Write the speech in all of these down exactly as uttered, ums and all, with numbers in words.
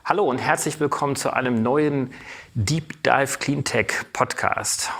Hallo und herzlich willkommen zu einem neuen Deep Dive Cleantech Podcast.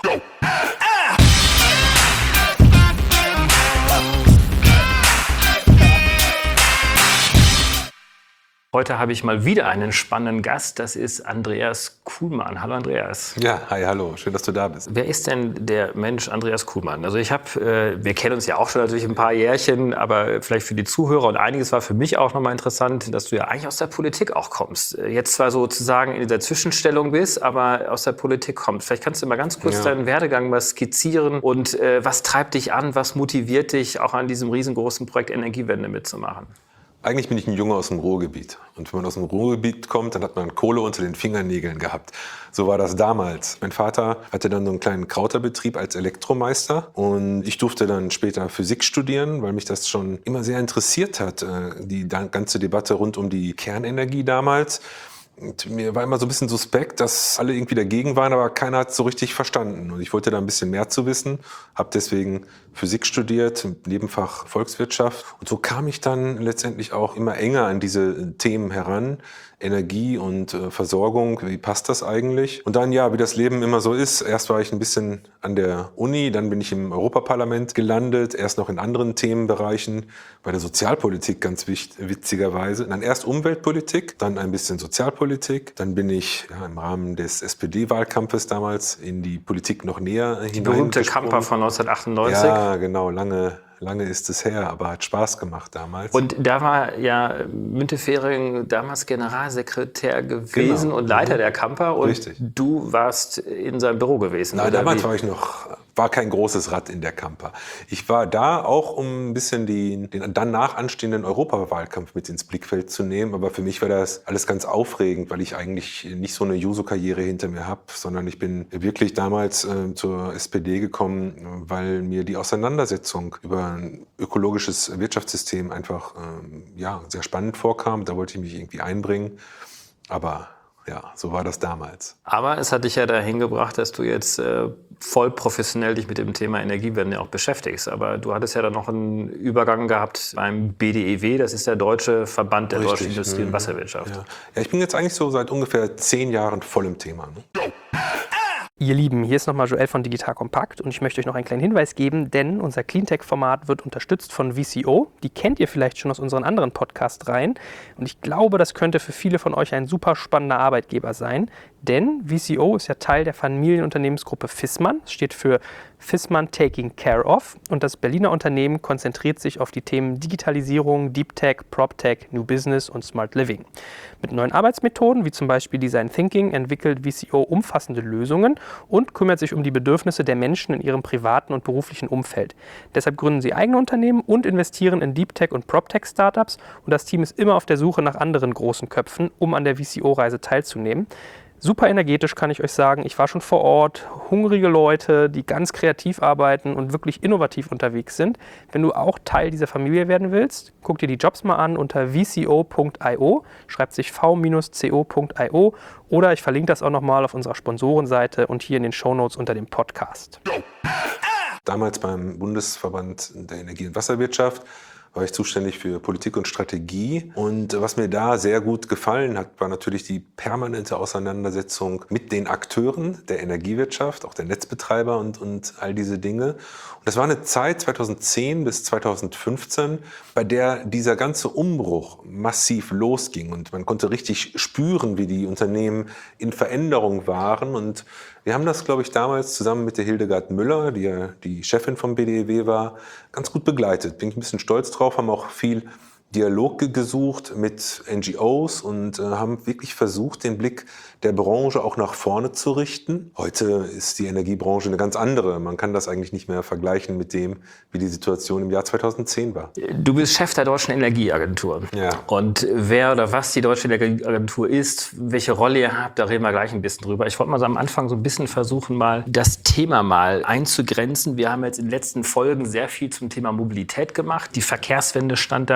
Heute habe ich mal wieder einen spannenden Gast, das ist Andreas Kuhlmann. Hallo Andreas. Ja, hi, hallo, schön, dass du da bist. Wer ist denn der Mensch Andreas Kuhlmann? Also ich habe, äh, wir kennen uns ja auch schon natürlich ein paar Jährchen, aber vielleicht für die Zuhörer und einiges war für mich auch nochmal interessant, dass du ja eigentlich aus der Politik auch kommst. Jetzt zwar sozusagen in dieser Zwischenstellung bist, aber aus der Politik kommst. Vielleicht kannst du mal ganz kurz ja. deinen Werdegang mal skizzieren und äh, was treibt dich an, was motiviert dich auch an diesem riesengroßen Projekt Energiewende mitzumachen? Eigentlich bin ich ein Junge aus dem Ruhrgebiet. Und wenn man aus dem Ruhrgebiet kommt, dann hat man Kohle unter den Fingernägeln gehabt. So war das damals. Mein Vater hatte dann so einen kleinen Krauterbetrieb als Elektromeister. Und ich durfte dann später Physik studieren, weil mich das schon immer sehr interessiert hat, die ganze Debatte rund um die Kernenergie damals. Und mir war immer so ein bisschen suspekt, dass alle irgendwie dagegen waren, aber keiner hat es so richtig verstanden. Und ich wollte da ein bisschen mehr zu wissen, habe deswegen Physik studiert, Nebenfach Volkswirtschaft. Und so kam ich dann letztendlich auch immer enger an diese Themen heran. Energie und äh, Versorgung, wie passt das eigentlich? Und dann, ja, wie das Leben immer so ist, erst war ich ein bisschen an der Uni, dann bin ich im Europaparlament gelandet, erst noch in anderen Themenbereichen, bei der Sozialpolitik ganz wichtig, witzigerweise. Dann erst Umweltpolitik, dann ein bisschen Sozialpolitik, dann bin ich ja, im Rahmen des S P D-Wahlkampfes damals in die Politik noch näher hineingesprungen. Die berühmte Kamper von neunzehnhundertachtundneunzig. Ja, genau, lange Lange ist es her, aber hat Spaß gemacht damals. Und da war ja Müntefering damals Generalsekretär gewesen genau. und Leiter mhm. der Kamper. Und Richtig. Du warst in seinem Büro gewesen. Nein, oder damals wie? war ich noch, war kein großes Rad in der Kamper. Ich war da auch, um ein bisschen die, den danach anstehenden Europawahlkampf mit ins Blickfeld zu nehmen. Aber für mich war das alles ganz aufregend, weil ich eigentlich nicht so eine Juso-Karriere hinter mir habe, sondern ich bin wirklich damals äh, zur S P D gekommen, weil mir die Auseinandersetzung über ein ökologisches Wirtschaftssystem einfach ähm, ja, sehr spannend vorkam. Da wollte ich mich irgendwie einbringen. Aber ja, so war das damals. Aber es hat dich ja dahin gebracht, dass du jetzt äh, voll professionell dich mit dem Thema Energiewende auch beschäftigst. Aber du hattest ja dann noch einen Übergang gehabt beim B D E W, das ist der Deutsche Verband der Richtig. Deutschen Industrie- und Wasserwirtschaft. Ja. ja, ich bin jetzt eigentlich so seit ungefähr zehn Jahren voll im Thema. Ne? Ihr Lieben, hier ist nochmal Joel von Digital Compact und ich möchte euch noch einen kleinen Hinweis geben, denn unser Cleantech-Format wird unterstützt von V C O. Die kennt ihr vielleicht schon aus unseren anderen Podcast-Reihen und ich glaube, das könnte für viele von euch ein super spannender Arbeitgeber sein, denn V C O ist ja Teil der Familienunternehmensgruppe Viessmann, steht für Viessmann Taking Care of und das Berliner Unternehmen konzentriert sich auf die Themen Digitalisierung, Deep Tech, Prop Tech, New Business und Smart Living. Mit neuen Arbeitsmethoden wie zum Beispiel Design Thinking entwickelt V C O umfassende Lösungen und kümmert sich um die Bedürfnisse der Menschen in ihrem privaten und beruflichen Umfeld. Deshalb gründen sie eigene Unternehmen und investieren in Deep Tech und Prop Tech Startups und das Team ist immer auf der Suche nach anderen großen Köpfen, um an der V C O-Reise teilzunehmen. Super energetisch kann ich euch sagen. Ich war schon vor Ort. Hungrige Leute, die ganz kreativ arbeiten und wirklich innovativ unterwegs sind. Wenn du auch Teil dieser Familie werden willst, guck dir die Jobs mal an unter v c o punkt i o, schreibt sich v c o punkt i o oder ich verlinke das auch nochmal auf unserer Sponsorenseite und hier in den Shownotes unter dem Podcast. Damals beim Bundesverband der Energie- und Wasserwirtschaft war ich zuständig für Politik und Strategie. Und was mir da sehr gut gefallen hat, war natürlich die permanente Auseinandersetzung mit den Akteuren der Energiewirtschaft, auch der Netzbetreiber und, und all diese Dinge. Und das war eine Zeit zweitausendzehn bis zweitausendfünfzehn, bei der dieser ganze Umbruch massiv losging. Und man konnte richtig spüren, wie die Unternehmen in Veränderung waren. Und wir haben das, glaube ich, damals zusammen mit der Hildegard Müller, die ja die Chefin vom B D E W war, ganz gut begleitet. Bin ich ein bisschen stolz drauf, haben auch viel Dialog gesucht mit N G Os und äh, haben wirklich versucht, den Blick der Branche auch nach vorne zu richten. Heute ist die Energiebranche eine ganz andere. Man kann das eigentlich nicht mehr vergleichen mit dem, wie die Situation im Jahr zweitausendzehn war. Du bist Chef der Deutschen Energieagentur. Ja. Und wer oder was die Deutsche Energieagentur ist, welche Rolle ihr habt, da reden wir gleich ein bisschen drüber. Ich wollte mal so am Anfang so ein bisschen versuchen, mal das Thema mal einzugrenzen. Wir haben jetzt in den letzten Folgen sehr viel zum Thema Mobilität gemacht. Die Verkehrswende stand da sehr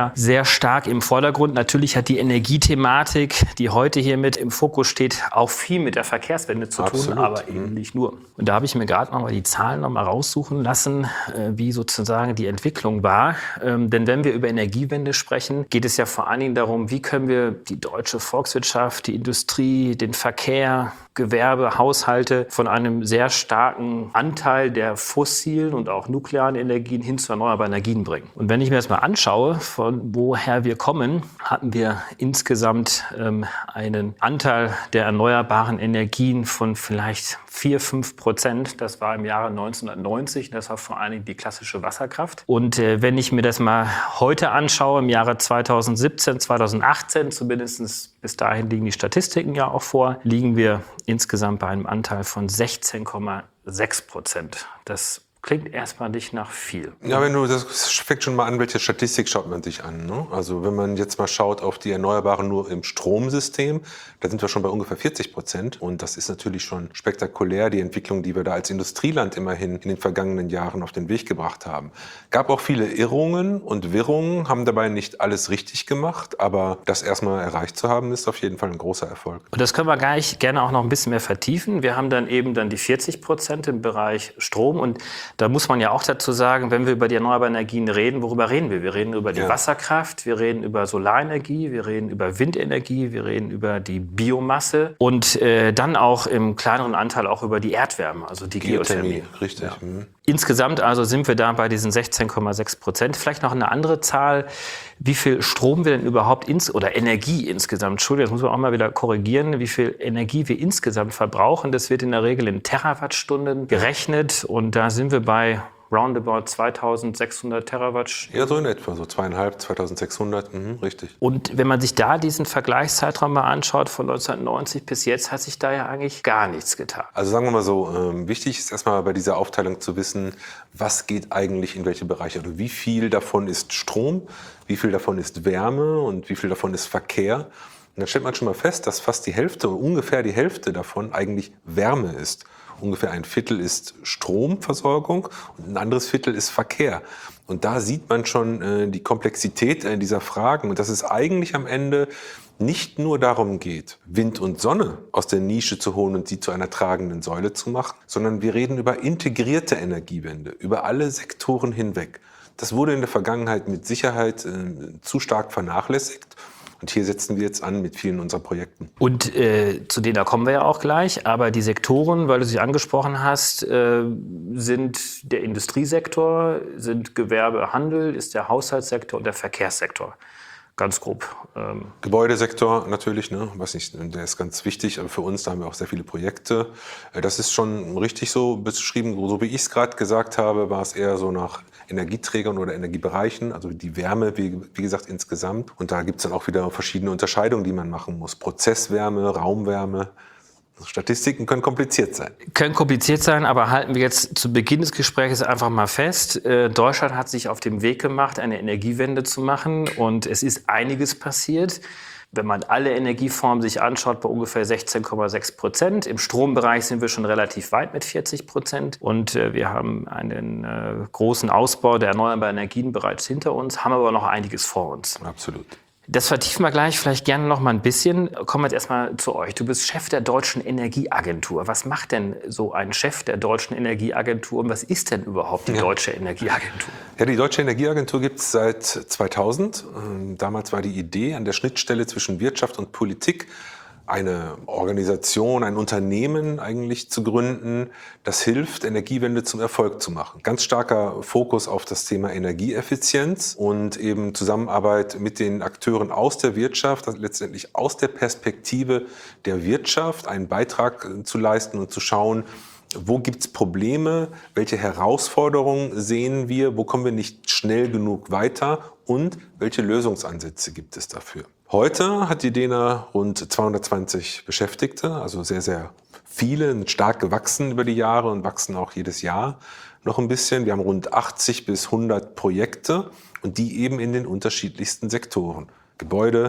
sehr stark im Vordergrund. Natürlich hat die Energiethematik, die heute hier mit im Fokus steht, auch viel mit der Verkehrswende zu tun, Absolut. aber eben nicht nur. Und da habe ich mir gerade noch mal die Zahlen noch mal raussuchen lassen, wie sozusagen die Entwicklung war. Denn wenn wir über Energiewende sprechen, geht es ja vor allen Dingen darum, wie können wir die deutsche Volkswirtschaft, die Industrie, den Verkehr, Gewerbe, Haushalte von einem sehr starken Anteil der fossilen und auch nuklearen Energien hin zu erneuerbaren Energien bringen. Und wenn ich mir das mal anschaue, von woher wir kommen, hatten wir insgesamt ähm, einen Anteil der erneuerbaren Energien von vielleicht vier, fünf Prozent. Das war im Jahre neunzehnhundertneunzig. Das war vor allen Dingen die klassische Wasserkraft. Und äh, wenn ich mir das mal heute anschaue, im Jahre zweitausendsiebzehn, zweitausendachtzehn, zumindest bis dahin liegen die Statistiken ja auch vor, liegen wir insgesamt bei einem Anteil von sechzehn Komma sechs Prozent. Das klingt erstmal nicht nach viel. Ja, wenn du, das fängt schon mal an, welche Statistik schaut man sich an, ne? Also wenn man jetzt mal schaut auf die Erneuerbaren nur im Stromsystem, da sind wir schon bei ungefähr vierzig Prozent. Und das ist natürlich schon spektakulär, die Entwicklung, die wir da als Industrieland immerhin in den vergangenen Jahren auf den Weg gebracht haben. Gab auch viele Irrungen und Wirrungen, haben dabei nicht alles richtig gemacht. Aber das erstmal erreicht zu haben, ist auf jeden Fall ein großer Erfolg. Und das können wir gleich gerne auch noch ein bisschen mehr vertiefen. Wir haben dann eben dann die vierzig Prozent im Bereich Strom. Und da muss man ja auch dazu sagen, wenn wir über die erneuerbaren Energien reden, worüber reden wir? Wir reden über die ja. Wasserkraft, wir reden über Solarenergie, wir reden über Windenergie, wir reden über die Biomasse und äh, dann auch im kleineren Anteil auch über die Erdwärme, also die Geothermie. Geothermie, richtig. Ja. Mhm. Insgesamt also sind wir da bei diesen sechzehn Komma sechs Prozent. Vielleicht noch eine andere Zahl, wie viel Strom wir denn überhaupt ins oder Energie insgesamt, Entschuldigung, das muss man auch mal wieder korrigieren, wie viel Energie wir insgesamt verbrauchen. Das wird in der Regel in Terawattstunden gerechnet und da sind wir bei roundabout zweitausendsechshundert Terawattstunden. Ja, so in etwa, so zweieinhalb, zweitausendsechshundert, mhm, richtig. Und wenn man sich da diesen Vergleichszeitraum mal anschaut, von neunzehnhundertneunzig bis jetzt, hat sich da ja eigentlich gar nichts getan. Also sagen wir mal so, ähm, wichtig ist erstmal bei dieser Aufteilung zu wissen, was geht eigentlich in welche Bereiche. Also wie viel davon ist Strom, wie viel davon ist Wärme und wie viel davon ist Verkehr. Und dann stellt man schon mal fest, dass fast die Hälfte, ungefähr die Hälfte davon eigentlich Wärme ist. Ungefähr ein Viertel ist Stromversorgung und ein anderes Viertel ist Verkehr. Und da sieht man schon äh, die Komplexität äh, dieser Fragen und dass es eigentlich am Ende nicht nur darum geht, Wind und Sonne aus der Nische zu holen und sie zu einer tragenden Säule zu machen, sondern wir reden über integrierte Energiewende, über alle Sektoren hinweg. Das wurde in der Vergangenheit mit Sicherheit äh, zu stark vernachlässigt. Und hier setzen wir jetzt an mit vielen unserer Projekten. Und äh, zu denen da kommen wir ja auch gleich. Aber die Sektoren, weil du sie angesprochen hast, äh, sind der Industriesektor, sind Gewerbe, Handel, ist der Haushaltssektor und der Verkehrssektor. Ganz grob. Ähm. Gebäudesektor natürlich, ne, weiß nicht, der ist ganz wichtig. Aber für uns, da haben wir auch sehr viele Projekte. Das ist schon richtig so beschrieben. So wie ich es gerade gesagt habe, war es eher so nach Energieträgern oder Energiebereichen, also die Wärme, wie, wie gesagt, insgesamt. Und da gibt es dann auch wieder verschiedene Unterscheidungen, die man machen muss. Prozesswärme, Raumwärme. Statistiken können kompliziert sein. Können kompliziert sein, aber halten wir jetzt zu Beginn des Gesprächs einfach mal fest. Äh, Deutschland hat sich auf den Weg gemacht, eine Energiewende zu machen und es ist einiges passiert. Wenn man alle Energieformen sich anschaut, bei ungefähr sechzehn Komma sechs Prozent. Im Strombereich sind wir schon relativ weit mit vierzig Prozent. Und äh, wir haben einen äh, großen Ausbau der erneuerbaren Energien bereits hinter uns, haben aber noch einiges vor uns. Absolut. Das vertiefen wir gleich vielleicht gerne noch mal ein bisschen. Kommen wir jetzt erstmal zu euch. Du bist Chef der Deutschen Energieagentur. Was macht denn so ein Chef der Deutschen Energieagentur und was ist denn überhaupt die ja. Deutsche Energieagentur? Ja, die Deutsche Energieagentur gibt es seit zweitausend. Damals war die Idee, an der Schnittstelle zwischen Wirtschaft und Politik eine Organisation, ein Unternehmen eigentlich zu gründen, das hilft, Energiewende zum Erfolg zu machen. Ganz starker Fokus auf das Thema Energieeffizienz und eben Zusammenarbeit mit den Akteuren aus der Wirtschaft, also letztendlich aus der Perspektive der Wirtschaft einen Beitrag zu leisten und zu schauen, wo gibt es Probleme, welche Herausforderungen sehen wir, wo kommen wir nicht schnell genug weiter und welche Lösungsansätze gibt es dafür. Heute hat die DENA rund zweihundertzwanzig Beschäftigte, also sehr, sehr viele, sind stark gewachsen über die Jahre und wachsen auch jedes Jahr noch ein bisschen. Wir haben rund achtzig bis hundert Projekte und die eben in den unterschiedlichsten Sektoren. Gebäude,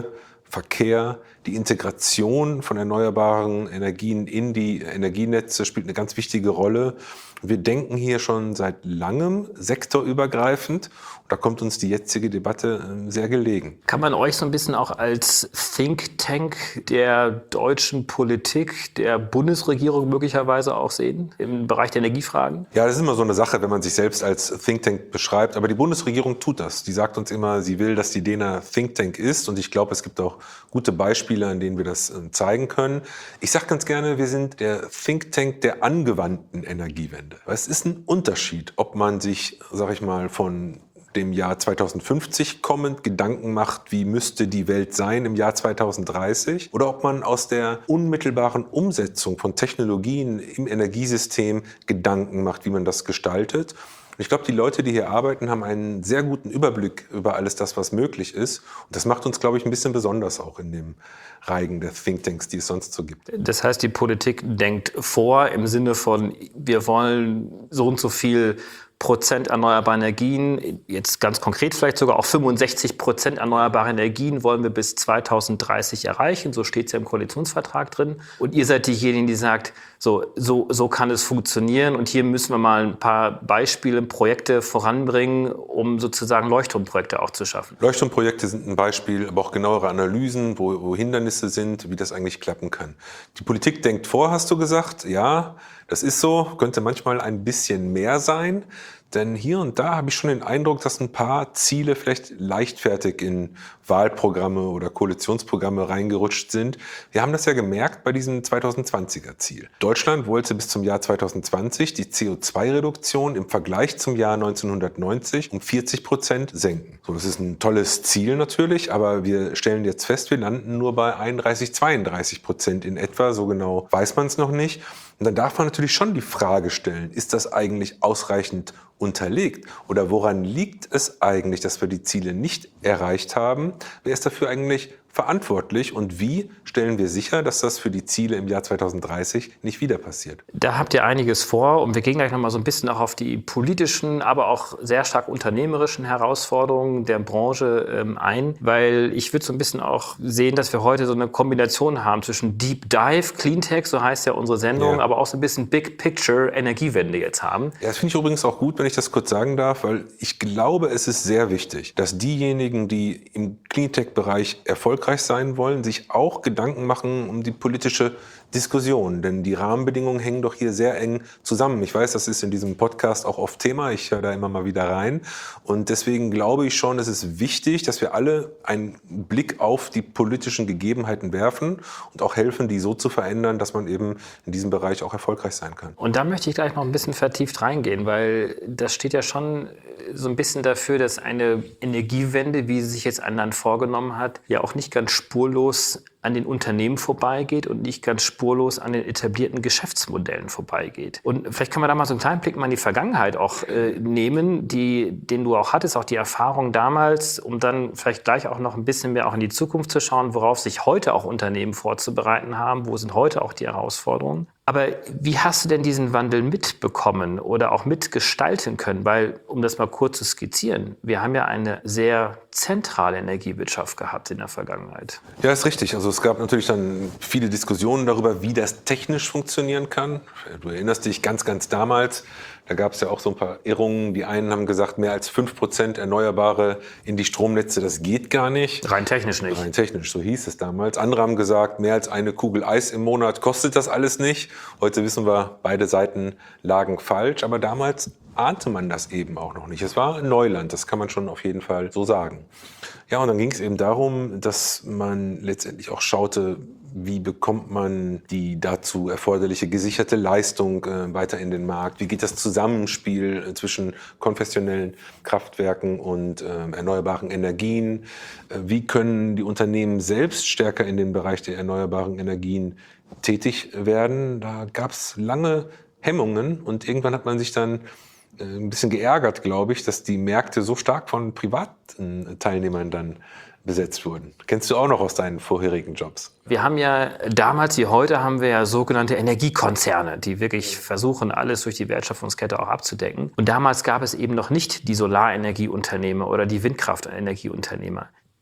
Verkehr, die Integration von erneuerbaren Energien in die Energienetze spielt eine ganz wichtige Rolle. Wir denken hier schon seit langem sektorübergreifend. Und da kommt uns die jetzige Debatte sehr gelegen. Kann man euch so ein bisschen auch als Think Tank der deutschen Politik, der Bundesregierung möglicherweise auch sehen im Bereich der Energiefragen? Ja, das ist immer so eine Sache, wenn man sich selbst als Think Tank beschreibt. Aber die Bundesregierung tut das. Die sagt uns immer, sie will, dass die D E N A Think Tank ist. Und ich glaube, es gibt auch gute Beispiele, an denen wir das zeigen können. Ich sage ganz gerne, wir sind der Think Tank der angewandten Energiewende. Es ist ein Unterschied, ob man sich, sag ich mal, von dem Jahr zweitausendfünfzig kommend Gedanken macht, wie müsste die Welt sein im Jahr zweitausenddreißig, oder ob man aus der unmittelbaren Umsetzung von Technologien im Energiesystem Gedanken macht, wie man das gestaltet. Ich glaube, die Leute, die hier arbeiten, haben einen sehr guten Überblick über alles das, was möglich ist. Und das macht uns, glaube ich, ein bisschen besonders auch in dem Reigen der Thinktanks, die es sonst so gibt. Das heißt, die Politik denkt vor im Sinne von, wir wollen so und so viel Prozent erneuerbare Energien, jetzt ganz konkret vielleicht sogar auch fünfundsechzig Prozent erneuerbare Energien wollen wir bis zweitausenddreißig erreichen. So steht es ja im Koalitionsvertrag drin. Und ihr seid diejenigen, die sagt, so, so, so kann es funktionieren. Und hier müssen wir mal ein paar Beispiele, Projekte voranbringen, um sozusagen Leuchtturmprojekte auch zu schaffen. Leuchtturmprojekte sind ein Beispiel, aber auch genauere Analysen, wo, wo Hindernisse sind, wie das eigentlich klappen kann. Die Politik denkt vor, hast du gesagt. Ja, das ist so, könnte manchmal ein bisschen mehr sein. Denn hier und da habe ich schon den Eindruck, dass ein paar Ziele vielleicht leichtfertig in Wahlprogramme oder Koalitionsprogramme reingerutscht sind. Wir haben das ja gemerkt bei diesem zweitausendzwanziger Ziel. Deutschland wollte bis zum Jahr zweitausendzwanzig die C O zwei Reduktion im Vergleich zum Jahr neunzehnhundertneunzig um vierzig Prozent senken. So, das ist ein tolles Ziel natürlich, aber wir stellen jetzt fest, wir landen nur bei einunddreißig, zweiunddreißig Prozent in etwa. So genau weiß man es noch nicht. Und dann darf man natürlich schon die Frage stellen, ist das eigentlich ausreichend unterlegt? Oder woran liegt es eigentlich, dass wir die Ziele nicht erreicht haben? Wer ist dafür eigentlich verantwortlich und wie stellen wir sicher, dass das für die Ziele im Jahr zweitausenddreißig nicht wieder passiert? Da habt ihr einiges vor und wir gehen gleich noch mal so ein bisschen auch auf die politischen, aber auch sehr stark unternehmerischen Herausforderungen der Branche ähm, ein, weil ich würde so ein bisschen auch sehen, dass wir heute so eine Kombination haben zwischen Deep Dive, Cleantech, so heißt ja unsere Sendung, ja, aber auch so ein bisschen Big Picture Energiewende jetzt haben. Ja, das finde ich übrigens auch gut, wenn ich das kurz sagen darf, weil ich glaube, es ist sehr wichtig, dass diejenigen, die im Cleantech-Bereich erfolgreich sein wollen, sich auch Gedanken machen um die politische Diskussion. Denn die Rahmenbedingungen hängen doch hier sehr eng zusammen. Ich weiß, das ist in diesem Podcast auch oft Thema. Ich höre da immer mal wieder rein. Und deswegen glaube ich schon, es ist wichtig, dass wir alle einen Blick auf die politischen Gegebenheiten werfen und auch helfen, die so zu verändern, dass man eben in diesem Bereich auch erfolgreich sein kann. Und da möchte ich gleich noch ein bisschen vertieft reingehen, weil das steht ja schon so ein bisschen dafür, dass eine Energiewende, wie sie sich jetzt ein Land vorgenommen hat, ja auch nicht ganz spurlos an den Unternehmen vorbeigeht und nicht ganz spurlos an den etablierten Geschäftsmodellen vorbeigeht. Und vielleicht können wir da mal so einen kleinen Blick mal in die Vergangenheit auch äh, nehmen, die, den du auch hattest, auch die Erfahrung damals, um dann vielleicht gleich auch noch ein bisschen mehr auch in die Zukunft zu schauen, worauf sich heute auch Unternehmen vorzubereiten haben, wo sind heute auch die Herausforderungen. Aber wie hast du denn diesen Wandel mitbekommen oder auch mitgestalten können? Weil, um das mal kurz zu skizzieren, wir haben ja eine sehr zentrale Energiewirtschaft gehabt in der Vergangenheit. Ja, ist richtig. Also es gab natürlich dann viele Diskussionen darüber, wie das technisch funktionieren kann. Du erinnerst dich ganz, ganz damals, da gab es ja auch so ein paar Irrungen. Die einen haben gesagt, mehr als fünf Prozent Erneuerbare in die Stromnetze, das geht gar nicht. Rein technisch nicht. Rein technisch, so hieß es damals. Andere haben gesagt, mehr als eine Kugel Eis im Monat kostet das alles nicht. Heute wissen wir, beide Seiten lagen falsch. Aber damals ahnte man das eben auch noch nicht. Es war Neuland, das kann man schon auf jeden Fall so sagen. Ja, und dann ging es eben darum, dass man letztendlich auch schaute, wie bekommt man die dazu erforderliche gesicherte Leistung äh, weiter in den Markt? Wie geht das Zusammenspiel äh, zwischen konventionellen Kraftwerken und äh, erneuerbaren Energien? Äh, wie können die Unternehmen selbst stärker in den Bereich der erneuerbaren Energien tätig werden? Da gab es lange Hemmungen und irgendwann hat man sich dann äh, ein bisschen geärgert, glaube ich, dass die Märkte so stark von privaten Teilnehmern dann besetzt wurden. Kennst du auch noch aus deinen vorherigen Jobs? Wir haben ja damals wie heute haben wir ja sogenannte Energiekonzerne, die wirklich versuchen, alles durch die Wertschöpfungskette auch abzudecken. Und damals gab es eben noch nicht die Solarenergieunternehmer oder die Windkraftenergieunternehmer.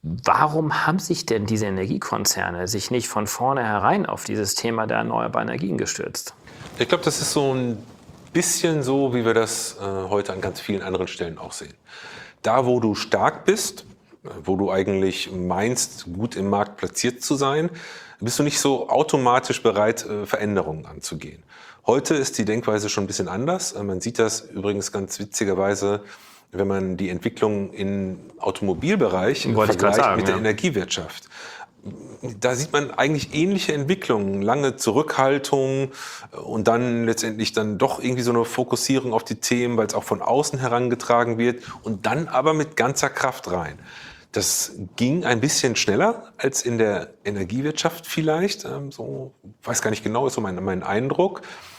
Warum haben sich denn diese Energiekonzerne sich nicht von vornherein auf dieses Thema der erneuerbaren Energien gestürzt? Ich glaube, das ist so ein bisschen so, wie wir das äh, heute an ganz vielen anderen Stellen auch sehen. Da, wo du stark bist, wo du eigentlich meinst, gut im Markt platziert zu sein, bist du nicht so automatisch bereit, äh, Veränderungen anzugehen. Heute ist die Denkweise schon ein bisschen anders. Äh, man sieht das übrigens ganz witzigerweise, wenn man die Entwicklung im Automobilbereich Wollte ich grad vergleicht sagen, mit der ja. Energiewirtschaft. Da sieht man eigentlich ähnliche Entwicklungen, lange Zurückhaltung und dann letztendlich dann doch irgendwie so eine Fokussierung auf die Themen, weil es auch von außen herangetragen wird und dann aber mit ganzer Kraft rein. Das ging ein bisschen schneller als in der Energiewirtschaft vielleicht, ähm, so, weiß gar nicht genau, ist so mein, mein Eindruck,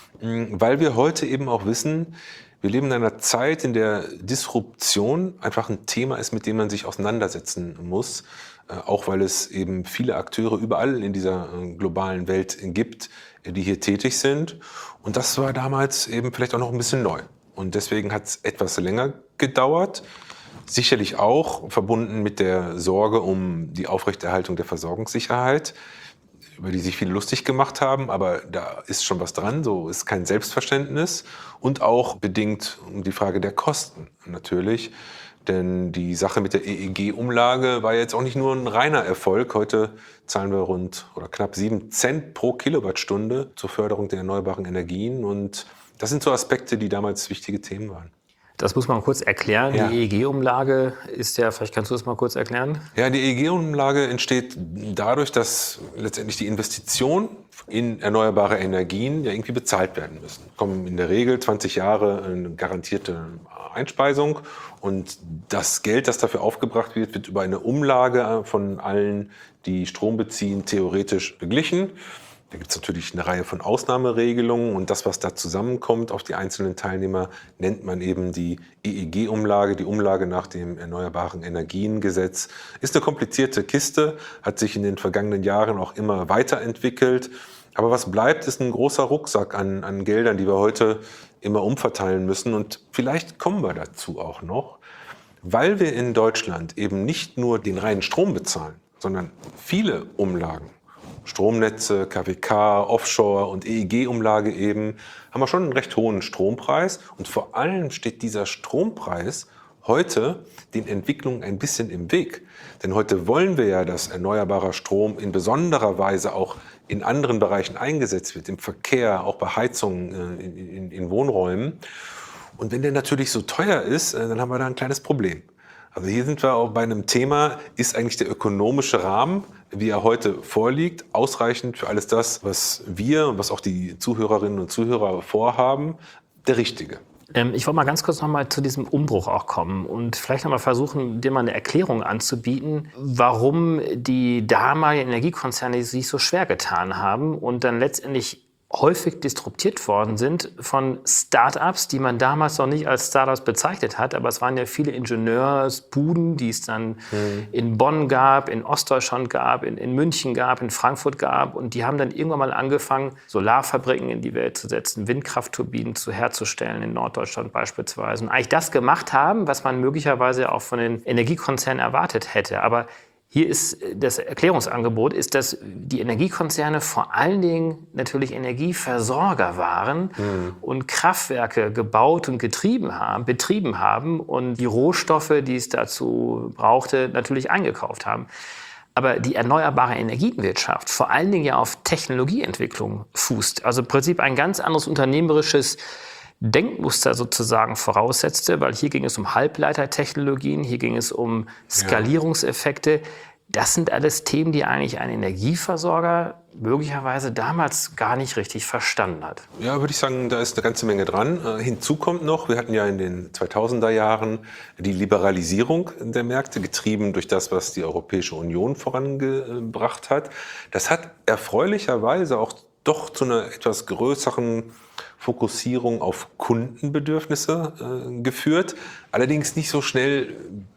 weil wir heute eben auch wissen, wir leben in einer Zeit, in der Disruption einfach ein Thema ist, mit dem man sich auseinandersetzen muss. Äh, auch weil es eben viele Akteure überall in dieser äh, globalen Welt gibt, äh, die hier tätig sind. Und das war damals eben vielleicht auch noch ein bisschen neu. Und deswegen hat es etwas länger gedauert. Sicherlich auch verbunden mit der Sorge um die Aufrechterhaltung der Versorgungssicherheit, über die sich viele lustig gemacht haben, aber da ist schon was dran, so ist kein Selbstverständnis. Und auch bedingt um die Frage der Kosten natürlich. Denn die Sache mit der E E G-Umlage war jetzt auch nicht nur ein reiner Erfolg. Heute zahlen wir rund oder knapp sieben Cent pro Kilowattstunde zur Förderung der erneuerbaren Energien. Und das sind so Aspekte, die damals wichtige Themen waren. Das muss man kurz erklären. Ja. Die E E G-Umlage ist ja, vielleicht kannst du das mal kurz erklären? Ja, die E E G-Umlage entsteht dadurch, dass letztendlich die Investitionen in erneuerbare Energien ja irgendwie bezahlt werden müssen. Kommen in der Regel zwanzig Jahre eine garantierte Einspeisung und das Geld, das dafür aufgebracht wird, wird über eine Umlage von allen, die Strom beziehen, theoretisch beglichen. Da gibt es natürlich eine Reihe von Ausnahmeregelungen und das, was da zusammenkommt auf die einzelnen Teilnehmer, nennt man eben die E E G-Umlage, die Umlage nach dem Erneuerbaren Energiengesetz. Ist eine komplizierte Kiste, hat sich in den vergangenen Jahren auch immer weiterentwickelt. Aber was bleibt, ist ein großer Rucksack an, an Geldern, die wir heute immer umverteilen müssen. Und vielleicht kommen wir dazu auch noch, weil wir in Deutschland eben nicht nur den reinen Strom bezahlen, sondern viele Umlagen. Stromnetze, K W K, Offshore und E E G-Umlage eben, haben wir schon einen recht hohen Strompreis. Und vor allem steht dieser Strompreis heute den Entwicklungen ein bisschen im Weg. Denn heute wollen wir ja, dass erneuerbarer Strom in besonderer Weise auch in anderen Bereichen eingesetzt wird, im Verkehr, auch bei Heizungen in, in, in Wohnräumen. Und wenn der natürlich so teuer ist, dann haben wir da ein kleines Problem. Also hier sind wir auch bei einem Thema, ist eigentlich der ökonomische Rahmen, wie er heute vorliegt, ausreichend für alles das, was wir und was auch die Zuhörerinnen und Zuhörer vorhaben, der richtige? Ähm, ich wollte mal ganz kurz noch mal zu diesem Umbruch auch kommen und vielleicht noch mal versuchen, dir mal eine Erklärung anzubieten, warum die damaligen Energiekonzerne sich so schwer getan haben und dann letztendlich häufig disruptiert worden sind von Start-ups, die man damals noch nicht als Start-ups bezeichnet hat. Aber es waren ja viele Ingenieursbuden, die es dann mhm. in Bonn gab, in Ostdeutschland gab, in, in München gab, in Frankfurt gab. Und die haben dann irgendwann mal angefangen, Solarfabriken in die Welt zu setzen, Windkraftturbinen zu herzustellen, in Norddeutschland beispielsweise. Und eigentlich das gemacht haben, was man möglicherweise auch von den Energiekonzernen erwartet hätte. Aber hier ist das Erklärungsangebot, ist, dass die Energiekonzerne vor allen Dingen natürlich Energieversorger waren mhm. und Kraftwerke gebaut und getrieben haben, betrieben haben und die Rohstoffe, die es dazu brauchte, natürlich eingekauft haben. Aber die erneuerbare Energienwirtschaft vor allen Dingen ja auf Technologieentwicklung fußt. Also im Prinzip ein ganz anderes unternehmerisches Denkmuster sozusagen voraussetzte, weil hier ging es um Halbleitertechnologien, hier ging es um Skalierungseffekte. Das sind alles Themen, die eigentlich ein Energieversorger möglicherweise damals gar nicht richtig verstanden hat. Ja, würde ich sagen, da ist eine ganze Menge dran. Äh, hinzu kommt noch, wir hatten ja in den zweitausender Jahren die Liberalisierung der Märkte, getrieben durch das, was die Europäische Union vorangebracht hat. Das hat erfreulicherweise auch doch zu einer etwas größeren Fokussierung auf Kundenbedürfnisse äh, geführt. Allerdings nicht so schnell,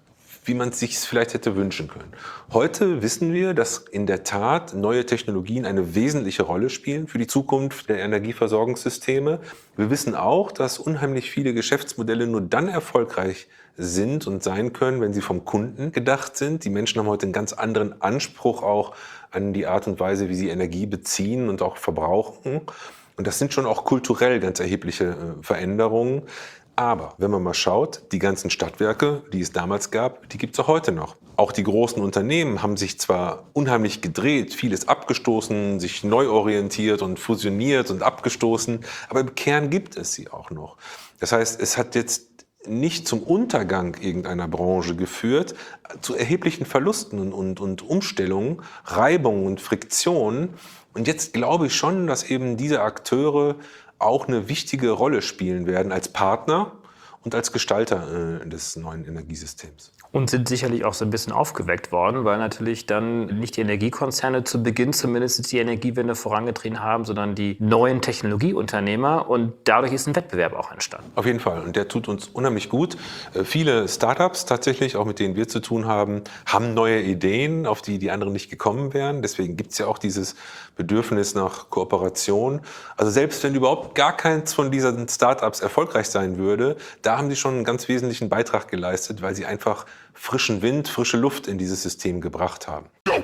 wie man es sich vielleicht hätte wünschen können. Heute wissen wir, dass in der Tat neue Technologien eine wesentliche Rolle spielen für die Zukunft der Energieversorgungssysteme. Wir wissen auch, dass unheimlich viele Geschäftsmodelle nur dann erfolgreich sind und sein können, wenn sie vom Kunden gedacht sind. Die Menschen haben heute einen ganz anderen Anspruch auch an die Art und Weise, wie sie Energie beziehen und auch verbrauchen. Und das sind schon auch kulturell ganz erhebliche äh, Veränderungen. Aber wenn man mal schaut, die ganzen Stadtwerke, die es damals gab, die gibt es auch heute noch. Auch die großen Unternehmen haben sich zwar unheimlich gedreht, vieles abgestoßen, sich neu orientiert und fusioniert und abgestoßen, aber im Kern gibt es sie auch noch. Das heißt, es hat jetzt nicht zum Untergang irgendeiner Branche geführt, zu erheblichen Verlusten und, und, und Umstellungen, Reibungen und Friktionen. Und jetzt glaube ich schon, dass eben diese Akteure auch eine wichtige Rolle spielen werden als Partner und als Gestalter äh, des neuen Energiesystems. Und sind sicherlich auch so ein bisschen aufgeweckt worden, weil natürlich dann nicht die Energiekonzerne zu Beginn zumindest die Energiewende vorangetrieben haben, sondern die neuen Technologieunternehmer. Und dadurch ist ein Wettbewerb auch entstanden. Auf jeden Fall. Und der tut uns unheimlich gut. Viele Startups tatsächlich, auch mit denen wir zu tun haben, haben neue Ideen, auf die die anderen nicht gekommen wären. Deswegen gibt es ja auch dieses Bedürfnis nach Kooperation. Also selbst wenn überhaupt gar keins von diesen Startups erfolgreich sein würde, da haben sie schon einen ganz wesentlichen Beitrag geleistet, weil sie einfach frischen Wind, frische Luft in dieses System gebracht haben.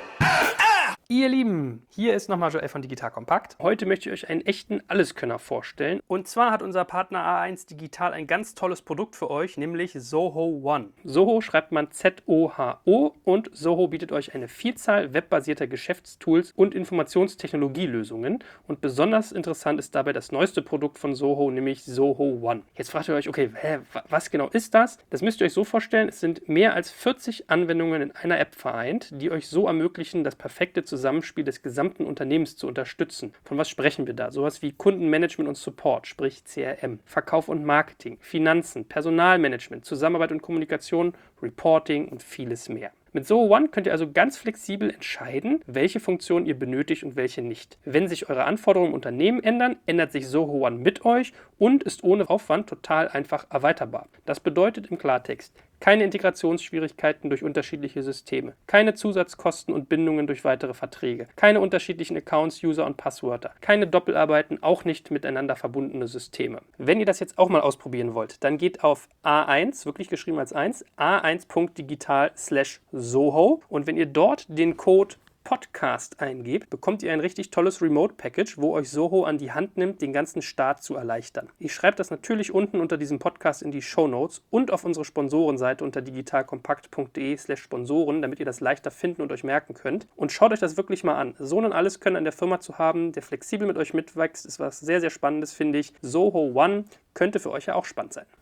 Ihr Lieben, hier ist nochmal Joel von Digital Compact. Heute möchte ich euch einen echten Alleskönner vorstellen. Und zwar hat unser Partner A eins Digital ein ganz tolles Produkt für euch, nämlich Zoho One. Zoho schreibt man Z O H O und Zoho bietet euch eine Vielzahl webbasierter Geschäftstools und Informationstechnologielösungen. Und besonders interessant ist dabei das neueste Produkt von Zoho, nämlich Zoho One. Jetzt fragt ihr euch, okay, hä, was genau ist das? Das müsst ihr euch so vorstellen, es sind mehr als vierzig Anwendungen in einer App vereint, die euch so ermöglichen, das perfekte Zusammenspiel des gesamten Unternehmens zu unterstützen. Von was sprechen wir da? Sowas wie Kundenmanagement und Support, sprich C R M, Verkauf und Marketing, Finanzen, Personalmanagement, Zusammenarbeit und Kommunikation, Reporting und vieles mehr. Mit Zoho One könnt ihr also ganz flexibel entscheiden, welche Funktionen ihr benötigt und welche nicht. Wenn sich eure Anforderungen im Unternehmen ändern, ändert sich Zoho One mit euch und ist ohne Aufwand total einfach erweiterbar. Das bedeutet im Klartext, keine Integrationsschwierigkeiten durch unterschiedliche Systeme, keine Zusatzkosten und Bindungen durch weitere Verträge, keine unterschiedlichen Accounts, User und Passwörter, keine Doppelarbeiten, auch nicht miteinander verbundene Systeme. Wenn ihr das jetzt auch mal ausprobieren wollt, dann geht auf A eins, wirklich geschrieben als eins, a eins punkt digital slash Zoho und wenn ihr dort den Code Podcast eingebt, bekommt ihr ein richtig tolles Remote-Package, wo euch Zoho an die Hand nimmt, den ganzen Start zu erleichtern. Ich schreibe das natürlich unten unter diesem Podcast in die Shownotes und auf unsere Sponsorenseite unter digitalkompakt punkt de slash Sponsoren, damit ihr das leichter finden und euch merken könnt. Und schaut euch das wirklich mal an. So einen Alleskönner in der Firma zu haben, der flexibel mit euch mitwächst, ist was sehr, sehr Spannendes, finde ich. Zoho One könnte für euch ja auch spannend sein.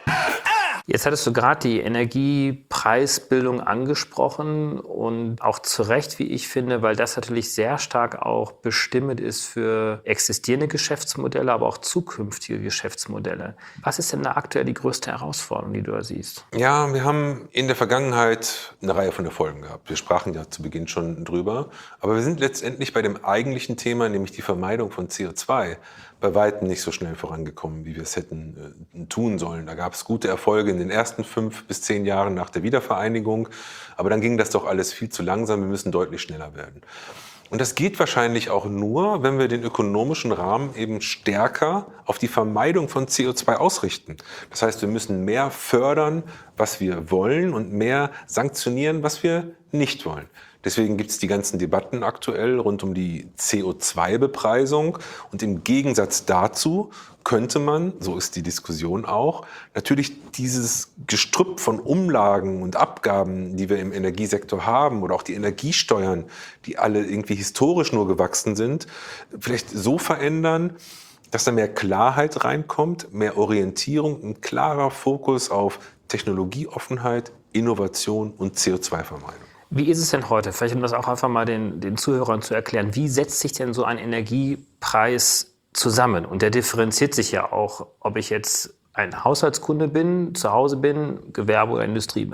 Jetzt hattest du gerade die Energiepreisbildung angesprochen und auch zu Recht, wie ich finde, weil das natürlich sehr stark auch bestimmend ist für existierende Geschäftsmodelle, aber auch zukünftige Geschäftsmodelle. Was ist denn da aktuell die größte Herausforderung, die du da siehst? Ja, wir haben in der Vergangenheit eine Reihe von Erfolgen gehabt. Wir sprachen ja zu Beginn schon drüber. Aber wir sind letztendlich bei dem eigentlichen Thema, nämlich die Vermeidung von C O zwei, bei weitem nicht so schnell vorangekommen, wie wir es hätten äh, tun sollen. Da gab es gute Erfolge in den ersten fünf bis zehn Jahren nach der Wiedervereinigung. Aber dann ging das doch alles viel zu langsam. Wir müssen deutlich schneller werden. Und das geht wahrscheinlich auch nur, wenn wir den ökonomischen Rahmen eben stärker auf die Vermeidung von C O zwei ausrichten. Das heißt, wir müssen mehr fördern, was wir wollen und mehr sanktionieren, was wir nicht wollen. Deswegen gibt es die ganzen Debatten aktuell rund um die C O zwei Bepreisung. Und im Gegensatz dazu könnte man, so ist die Diskussion auch, natürlich dieses Gestrüpp von Umlagen und Abgaben, die wir im Energiesektor haben oder auch die Energiesteuern, die alle irgendwie historisch nur gewachsen sind, vielleicht so verändern, dass da mehr Klarheit reinkommt, mehr Orientierung, ein klarer Fokus auf Technologieoffenheit, Innovation und C O zwei Vermeidung. Wie ist es denn heute? Vielleicht um das auch einfach mal den, den Zuhörern zu erklären. Wie setzt sich denn so ein Energiepreis zusammen? Und der differenziert sich ja auch, ob ich jetzt ein Haushaltskunde bin, zu Hause bin, Gewerbe oder Industrie bin.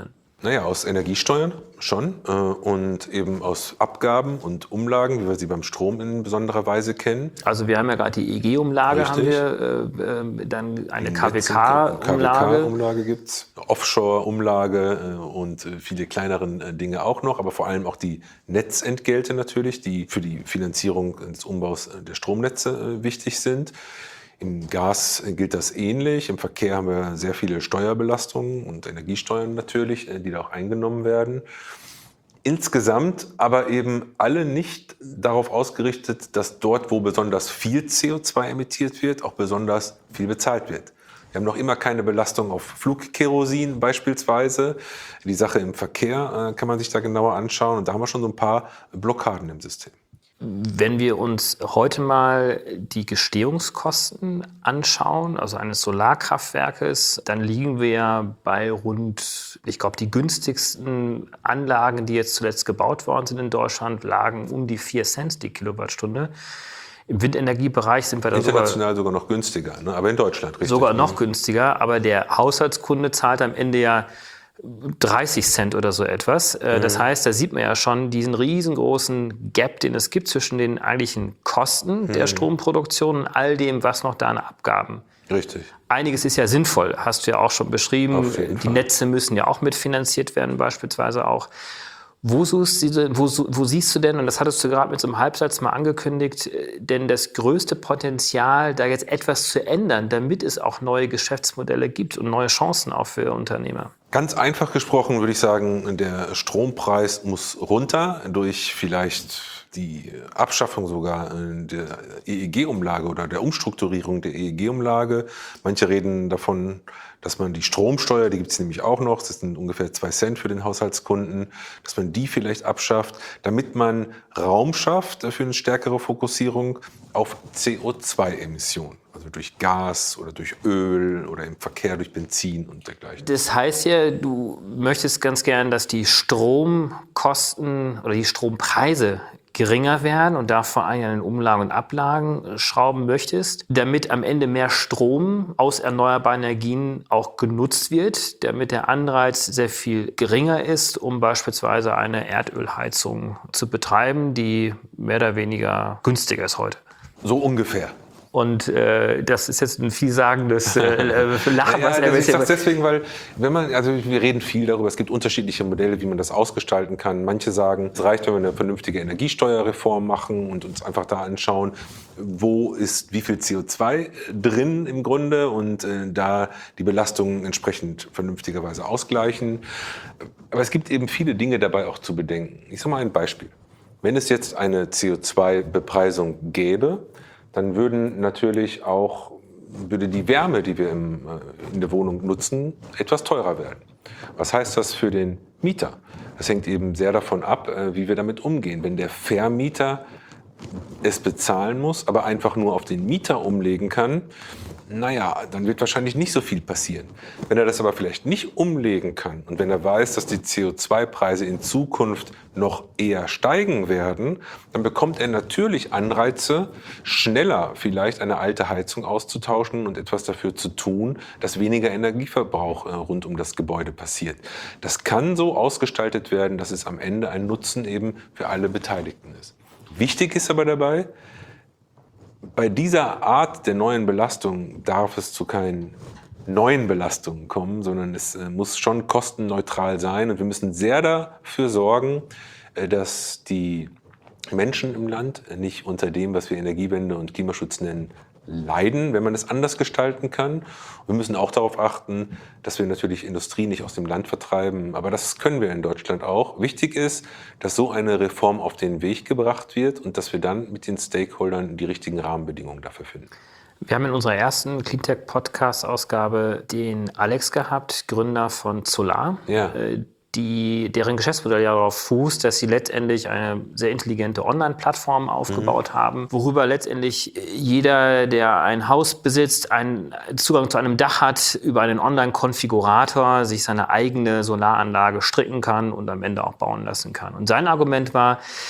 Naja, aus Energiesteuern schon äh, und eben aus Abgaben und Umlagen, wie wir sie beim Strom in besonderer Weise kennen. Also wir haben ja gerade die E E G-Umlage, haben wir, äh, äh, dann eine K W K-Umlage. K W K-Umlage gibt es, Offshore-Umlage äh, und äh, viele kleineren äh, Dinge auch noch, aber vor allem auch die Netzentgelte natürlich, die für die Finanzierung des Umbaus der Stromnetze äh, wichtig sind. Im Gas gilt das ähnlich. Im Verkehr haben wir sehr viele Steuerbelastungen und Energiesteuern natürlich, die da auch eingenommen werden. Insgesamt aber eben alle nicht darauf ausgerichtet, dass dort, wo besonders viel C O zwei emittiert wird, auch besonders viel bezahlt wird. Wir haben noch immer keine Belastung auf Flugkerosin beispielsweise. Die Sache im Verkehr äh, kann man sich da genauer anschauen. Und da haben wir schon so ein paar Blockaden im System. Wenn wir uns heute mal die Gestehungskosten anschauen, also eines Solarkraftwerkes, dann liegen wir bei rund, ich glaube, die günstigsten Anlagen, die jetzt zuletzt gebaut worden sind in Deutschland, lagen um die vier Cent die Kilowattstunde. Im Windenergiebereich sind wir da international sogar, sogar noch günstiger, ne? Aber in Deutschland richtig. Sogar noch günstiger, aber der Haushaltskunde zahlt am Ende ja dreißig Cent oder so etwas. Mhm. Das heißt, da sieht man ja schon diesen riesengroßen Gap, den es gibt zwischen den eigentlichen Kosten mhm. der Stromproduktion und all dem, was noch da an Abgaben. Richtig. Einiges ist ja sinnvoll, hast du ja auch schon beschrieben. Die Fall. Netze müssen ja auch mitfinanziert werden, beispielsweise auch. Wo, suchst du, wo, wo siehst du denn, und das hattest du gerade mit so einem Halbsatz mal angekündigt, denn das größte Potenzial, da jetzt etwas zu ändern, damit es auch neue Geschäftsmodelle gibt und neue Chancen auch für Unternehmer? Ganz einfach gesprochen würde ich sagen, der Strompreis muss runter durch vielleicht die Abschaffung sogar der E E G-Umlage oder der Umstrukturierung der E E G-Umlage. Manche reden davon, dass man die Stromsteuer, die gibt es nämlich auch noch, das sind ungefähr zwei Cent für den Haushaltskunden, dass man die vielleicht abschafft, damit man Raum schafft für eine stärkere Fokussierung auf C O zwei Emissionen. Also durch Gas oder durch Öl oder im Verkehr durch Benzin und dergleichen. Das heißt ja, du möchtest ganz gern, dass die Stromkosten oder die Strompreise geringer werden und da vor allem an den Umlagen und Ablagen schrauben möchtest, damit am Ende mehr Strom aus erneuerbaren Energien auch genutzt wird, damit der Anreiz sehr viel geringer ist, um beispielsweise eine Erdölheizung zu betreiben, die mehr oder weniger günstiger ist heute. So ungefähr. Und äh, das ist jetzt ein vielsagendes äh, Lachen. Ja, was ja, er ich sag's deswegen, weil wenn man, also wir reden viel darüber, es gibt unterschiedliche Modelle, wie man das ausgestalten kann. Manche sagen, es reicht, wenn wir eine vernünftige Energiesteuerreform machen und uns einfach da anschauen, wo ist wie viel C O zwei drin im Grunde und äh, da die Belastungen entsprechend vernünftigerweise ausgleichen. Aber es gibt eben viele Dinge dabei auch zu bedenken. Ich sage mal ein Beispiel. Wenn es jetzt eine C O zwei Bepreisung gäbe, dann würden natürlich auch, würde die Wärme, die wir im, in der Wohnung nutzen, etwas teurer werden. Was heißt das für den Mieter? Das hängt eben sehr davon ab, wie wir damit umgehen. Wenn der Vermieter es bezahlen muss, aber einfach nur auf den Mieter umlegen kann, naja, dann wird wahrscheinlich nicht so viel passieren. Wenn er das aber vielleicht nicht umlegen kann und wenn er weiß, dass die C O zwei Preise in Zukunft noch eher steigen werden, dann bekommt er natürlich Anreize, schneller vielleicht eine alte Heizung auszutauschen und etwas dafür zu tun, dass weniger Energieverbrauch rund um das Gebäude passiert. Das kann so ausgestaltet werden, dass es am Ende ein Nutzen eben für alle Beteiligten ist. Wichtig ist aber dabei, bei dieser Art der neuen Belastung darf es zu keinen neuen Belastungen kommen, sondern es muss schon kostenneutral sein. Und wir müssen sehr dafür sorgen, dass die Menschen im Land nicht unter dem, was wir Energiewende und Klimaschutz nennen, leiden, wenn man es anders gestalten kann. Wir müssen auch darauf achten, dass wir natürlich Industrie nicht aus dem Land vertreiben. Aber das können wir in Deutschland auch. Wichtig ist, dass so eine Reform auf den Weg gebracht wird und dass wir dann mit den Stakeholdern die richtigen Rahmenbedingungen dafür finden. Wir haben in unserer ersten Cleantech-Podcast-Ausgabe den Alex gehabt, Gründer von Solar. Ja. Die, deren Geschäftsmodell ja darauf fußt, dass sie letztendlich eine sehr intelligente Online-Plattform aufgebaut mhm. haben, worüber letztendlich jeder, der ein Haus besitzt, einen Zugang zu einem Dach hat, über einen Online-Konfigurator sich seine eigene Solaranlage stricken kann und am Ende auch bauen lassen kann. Und sein Argument war,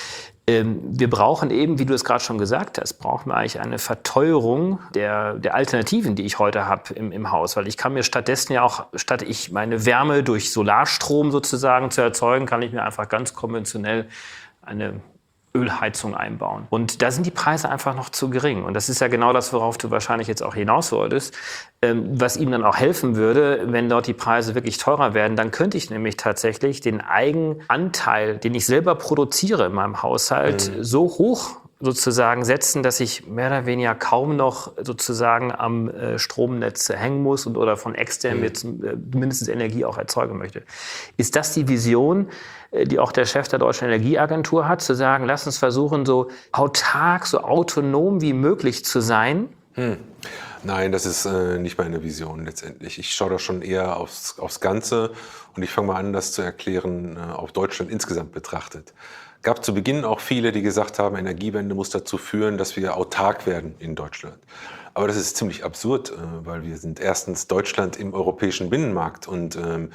Ähm, wir brauchen eben, wie du es gerade schon gesagt hast, brauchen wir eigentlich eine Verteuerung der, der Alternativen, die ich heute habe im, im Haus. Weil ich kann mir stattdessen ja auch, statt ich meine Wärme durch Solarstrom sozusagen zu erzeugen, kann ich mir einfach ganz konventionell eine Ölheizung einbauen. Und da sind die Preise einfach noch zu gering. Und das ist ja genau das, worauf du wahrscheinlich jetzt auch hinaus wolltest. Ähm, was ihm dann auch helfen würde, wenn dort die Preise wirklich teurer werden, dann könnte ich nämlich tatsächlich den Eigenanteil, den ich selber produziere in meinem Haushalt, mhm. so hoch sozusagen setzen, dass ich mehr oder weniger kaum noch sozusagen am äh, Stromnetz hängen muss und oder von extern mhm. jetzt äh, mindestens Energie auch erzeugen möchte. Ist das die Vision, äh, die auch der Chef der Deutschen Energieagentur hat, zu sagen, lass uns versuchen, so autark, so autonom wie möglich zu sein? Hm. Nein, das ist äh, nicht meine Vision letztendlich. Ich schaue da schon eher aufs, aufs Ganze und ich fange mal an, das zu erklären, äh, auf Deutschland insgesamt betrachtet. Gab zu Beginn auch viele, die gesagt haben, Energiewende muss dazu führen, dass wir autark werden in Deutschland. Aber das ist ziemlich absurd, weil wir sind erstens Deutschland im europäischen Binnenmarkt und ähm,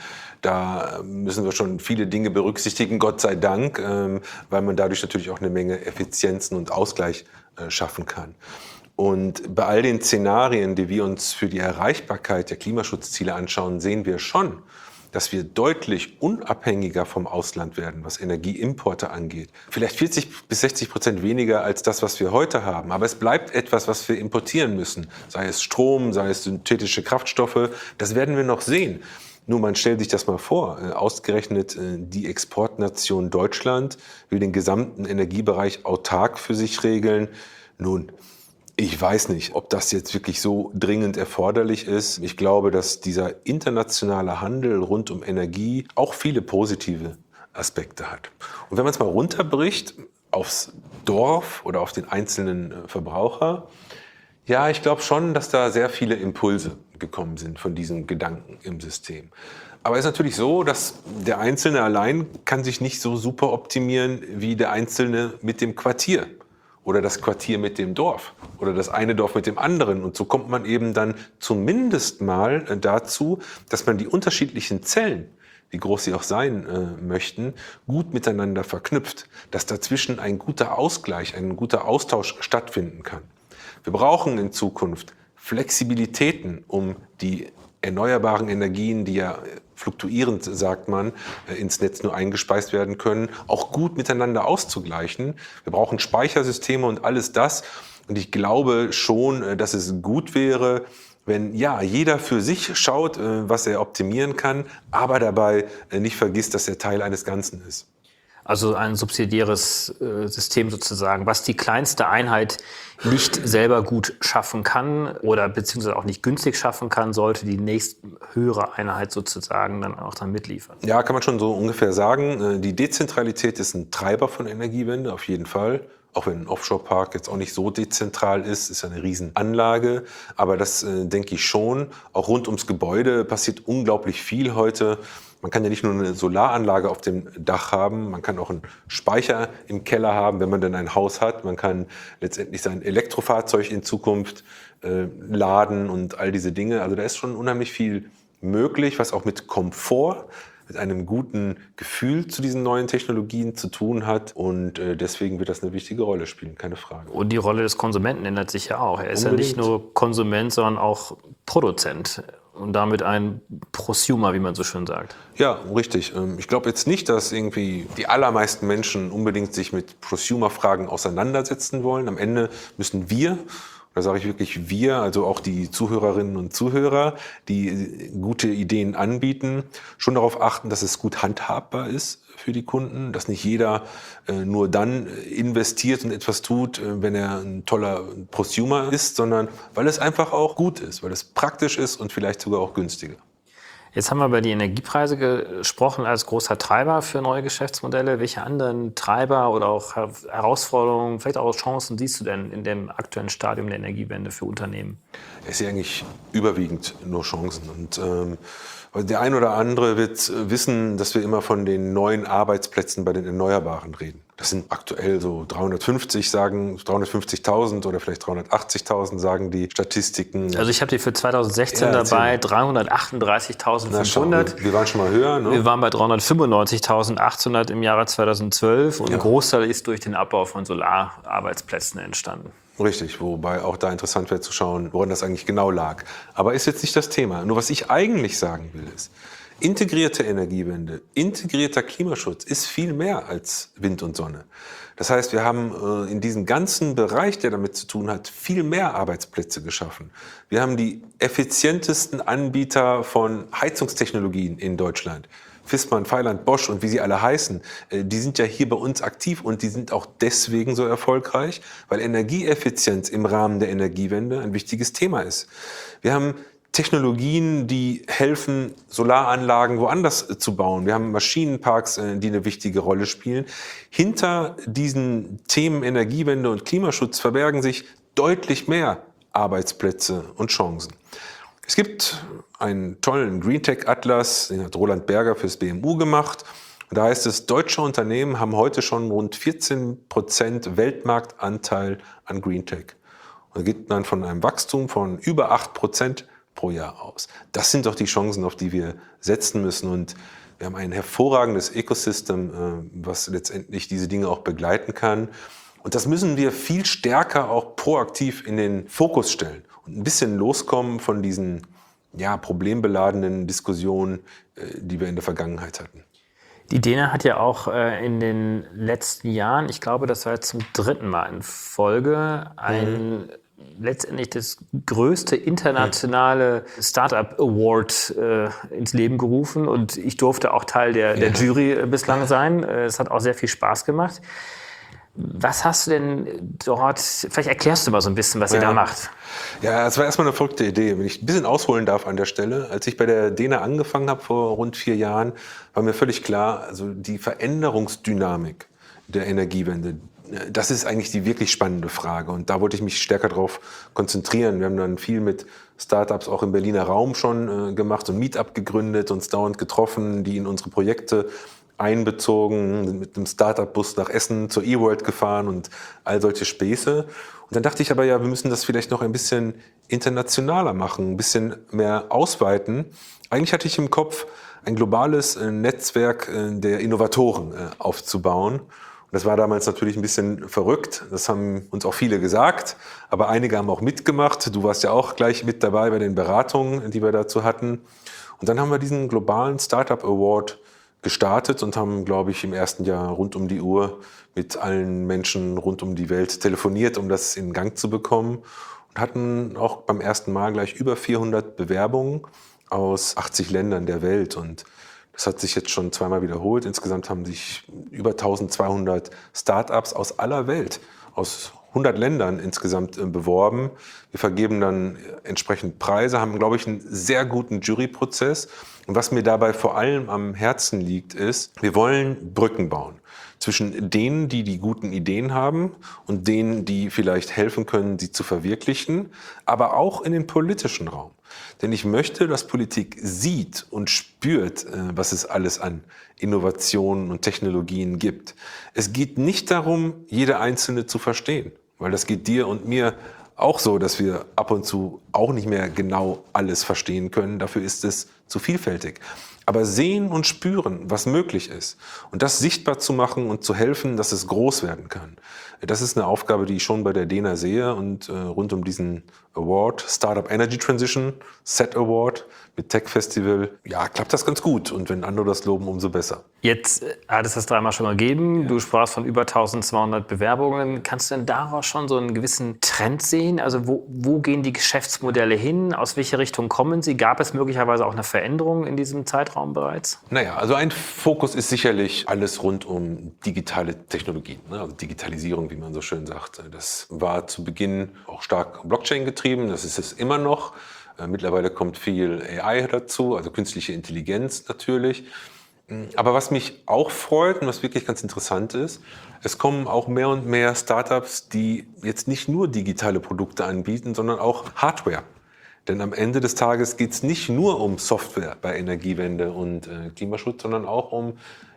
da müssen wir schon viele Dinge berücksichtigen, Gott sei Dank, ähm, weil man dadurch natürlich auch eine Menge Effizienzen und Ausgleich äh, schaffen kann. Und bei all den Szenarien, die wir uns für die Erreichbarkeit der Klimaschutzziele anschauen, sehen wir schon, dass wir deutlich unabhängiger vom Ausland werden, was Energieimporte angeht. Vielleicht vierzig bis sechzig Prozent weniger als das, was wir heute haben. Aber es bleibt etwas, was wir importieren müssen. Sei es Strom, sei es synthetische Kraftstoffe. Das werden wir noch sehen. Nur man stellt sich das mal vor. Ausgerechnet die Exportnation Deutschland will den gesamten Energiebereich autark für sich regeln. Nun, ich weiß nicht, ob das jetzt wirklich so dringend erforderlich ist. Ich glaube, dass dieser internationale Handel rund um Energie auch viele positive Aspekte hat. Und wenn man es mal runterbricht aufs Dorf oder auf den einzelnen Verbraucher, ja, ich glaube schon, dass da sehr viele Impulse gekommen sind von diesen Gedanken im System. Aber es ist natürlich so, dass der Einzelne allein kann sich nicht so super optimieren wie der Einzelne mit dem Quartier. Oder das Quartier mit dem Dorf oder das eine Dorf mit dem anderen. Und so kommt man eben dann zumindest mal dazu, dass man die unterschiedlichen Zellen, wie groß sie auch sein äh, möchten, gut miteinander verknüpft. Dass dazwischen ein guter Ausgleich, ein guter Austausch stattfinden kann. Wir brauchen in Zukunft Flexibilitäten, um die erneuerbaren Energien, die ja fluktuierend, sagt man, ins Netz nur eingespeist werden können, auch gut miteinander auszugleichen. Wir brauchen Speichersysteme und alles das. Und ich glaube schon, dass es gut wäre, wenn ja jeder für sich schaut, was er optimieren kann, aber dabei nicht vergisst, dass er Teil eines Ganzen ist. Also ein subsidiäres äh, System sozusagen, was die kleinste Einheit nicht selber gut schaffen kann oder beziehungsweise auch nicht günstig schaffen kann, sollte die nächsthöhere Einheit sozusagen dann auch dann mitliefern. Ja, kann man schon so ungefähr sagen. Die Dezentralität ist ein Treiber von Energiewende, auf jeden Fall. Auch wenn ein Offshore-Park jetzt auch nicht so dezentral ist, ist ja eine Riesenanlage. Aber das äh, denke ich schon. Auch rund ums Gebäude passiert unglaublich viel heute. Man kann ja nicht nur eine Solaranlage auf dem Dach haben, man kann auch einen Speicher im Keller haben, wenn man denn ein Haus hat. Man kann letztendlich sein Elektrofahrzeug in Zukunft äh, laden und all diese Dinge. Also da ist schon unheimlich viel möglich, was auch mit Komfort, mit einem guten Gefühl zu diesen neuen Technologien zu tun hat. Und äh, deswegen wird das eine wichtige Rolle spielen, keine Frage. Und die Rolle des Konsumenten ändert sich ja auch. Er ist Unbedingt. Ja nicht nur Konsument, sondern auch Produzent. Und damit ein Prosumer, wie man so schön sagt. Ja, richtig. Ich glaube jetzt nicht, dass irgendwie die allermeisten Menschen unbedingt sich mit Prosumer-Fragen auseinandersetzen wollen. Am Ende müssen wir, da sage ich wirklich wir, also auch die Zuhörerinnen und Zuhörer, die gute Ideen anbieten, schon darauf achten, dass es gut handhabbar ist für die Kunden, dass nicht jeder äh, nur dann investiert und etwas tut, äh, wenn er ein toller Prosumer ist, sondern weil es einfach auch gut ist, weil es praktisch ist und vielleicht sogar auch günstiger. Jetzt haben wir über die Energiepreise gesprochen als großer Treiber für neue Geschäftsmodelle. Welche anderen Treiber oder auch Herausforderungen, vielleicht auch Chancen siehst du denn in dem aktuellen Stadium der Energiewende für Unternehmen? Es ist ja eigentlich überwiegend nur Chancen. Und ähm, der ein oder andere wird wissen, dass wir immer von den neuen Arbeitsplätzen bei den Erneuerbaren reden. Das sind aktuell so dreihundertfünfzig, sagen dreihundertfünfzigtausend oder vielleicht dreihundertachtzigtausend, sagen die Statistiken. Also ich habe die für zweitausendsechzehn Ja, dabei, erzähl dreihundertachtunddreißigtausendfünfhundert. Wir, wir waren schon mal höher, ne? Wir waren bei dreihundertfünfundneunzigtausendachthundert im Jahre zweitausendzwölf und Ja. ein Großteil ist durch den Abbau von Solararbeitsplätzen entstanden. Richtig, wobei auch da interessant wäre zu schauen, woran das eigentlich genau lag. Aber ist jetzt nicht das Thema. Nur was ich eigentlich sagen will ist, integrierte Energiewende, integrierter Klimaschutz ist viel mehr als Wind und Sonne. Das heißt, wir haben äh, in diesem ganzen Bereich, der damit zu tun hat, viel mehr Arbeitsplätze geschaffen. Wir haben die effizientesten Anbieter von Heizungstechnologien in Deutschland. Viessmann, Feiland, Bosch und wie sie alle heißen, äh, die sind ja hier bei uns aktiv und die sind auch deswegen so erfolgreich, weil Energieeffizienz im Rahmen der Energiewende ein wichtiges Thema ist. Wir haben Technologien, die helfen, Solaranlagen woanders zu bauen. Wir haben Maschinenparks, die eine wichtige Rolle spielen. Hinter diesen Themen Energiewende und Klimaschutz verbergen sich deutlich mehr Arbeitsplätze und Chancen. Es gibt einen tollen Greentech-Atlas, den hat Roland Berger fürs B M U gemacht. Da heißt es, deutsche Unternehmen haben heute schon rund vierzehn Prozent Weltmarktanteil an Greentech. Und da geht man von einem Wachstum von über acht Prozent pro Jahr aus. Das sind doch die Chancen, auf die wir setzen müssen. Und wir haben ein hervorragendes Ecosystem, was letztendlich diese Dinge auch begleiten kann. Und das müssen wir viel stärker auch proaktiv in den Fokus stellen und ein bisschen loskommen von diesen ja, problembeladenen Diskussionen, die wir in der Vergangenheit hatten. Die Dena hat ja auch äh, in den letzten Jahren, ich glaube, das war jetzt zum dritten Mal in Folge, ein mhm. letztendlich das größte internationale Startup Award äh, ins Leben gerufen. Und ich durfte auch Teil der, der ja. Jury äh, bislang sein. Es hat auch sehr viel Spaß gemacht. Was hast du denn dort, vielleicht erklärst du mal so ein bisschen, was ja. ihr da macht. Ja, es war erstmal eine verrückte Idee. Wenn ich ein bisschen ausholen darf an der Stelle. Als ich bei der Dena angefangen habe vor rund vier Jahren, war mir völlig klar, also die Veränderungsdynamik der Energiewende, das ist eigentlich die wirklich spannende Frage. Und da wollte ich mich stärker darauf konzentrieren. Wir haben dann viel mit Startups auch im Berliner Raum schon äh, gemacht und Meetup gegründet, uns dauernd getroffen, die in unsere Projekte einbezogen, sind mit einem Startup-Bus nach Essen zur eWorld gefahren und all solche Späße. Und dann dachte ich aber, ja, wir müssen das vielleicht noch ein bisschen internationaler machen, ein bisschen mehr ausweiten. Eigentlich hatte ich im Kopf, ein globales äh, Netzwerk äh, der Innovatoren äh, aufzubauen. Und das war damals natürlich ein bisschen verrückt. Das haben uns auch viele gesagt. Aber einige haben auch mitgemacht. Du warst ja auch gleich mit dabei bei den Beratungen, die wir dazu hatten. Und dann haben wir diesen globalen Startup Award gestartet und haben, glaube ich, im ersten Jahr rund um die Uhr mit allen Menschen rund um die Welt telefoniert, um das in Gang zu bekommen. Und hatten auch beim ersten Mal gleich über vierhundert Bewerbungen aus achtzig Ländern der Welt. Und das hat sich jetzt schon zweimal wiederholt. Insgesamt haben sich über eintausendzweihundert Startups aus aller Welt, aus hundert Ländern insgesamt beworben. Wir vergeben dann entsprechend Preise, haben, glaube ich, einen sehr guten Juryprozess. Und was mir dabei vor allem am Herzen liegt, ist, wir wollen Brücken bauen zwischen denen, die die guten Ideen haben und denen, die vielleicht helfen können, sie zu verwirklichen, aber auch in den politischen Raum. Denn ich möchte, dass Politik sieht und spürt, was es alles an Innovationen und Technologien gibt. Es geht nicht darum, jede einzelne zu verstehen, weil das geht dir und mir auch so, dass wir ab und zu auch nicht mehr genau alles verstehen können. Dafür ist es zu vielfältig. Aber sehen und spüren, was möglich ist und das sichtbar zu machen und zu helfen, dass es groß werden kann. Das ist eine Aufgabe, die ich schon bei der Dena sehe und äh, rund um diesen Award, Startup Energy Transition, S E T Award mit Tech Festival, ja, klappt das ganz gut und wenn andere das loben, umso besser. Jetzt hat es das dreimal schon gegeben. Ja. Du sprachst von über eintausendzweihundert Bewerbungen. Kannst du denn daraus schon so einen gewissen Trend sehen? Also wo, wo gehen die Geschäftsmodelle hin? Aus welche Richtung kommen sie? Gab es möglicherweise auch eine Veränderung in diesem Zeitraum bereits? Naja, also ein Fokus ist sicherlich alles rund um digitale Technologien, ne? Also Digitalisierung, wie man so schön sagt. Das war zu Beginn auch stark Blockchain getrieben, das ist es immer noch. Mittlerweile kommt viel A I dazu, also künstliche Intelligenz natürlich. Aber was mich auch freut und was wirklich ganz interessant ist, es kommen auch mehr und mehr Startups, die jetzt nicht nur digitale Produkte anbieten, sondern auch Hardware. Denn am Ende des Tages geht es nicht nur um Software bei Energiewende und äh, Klimaschutz, sondern auch um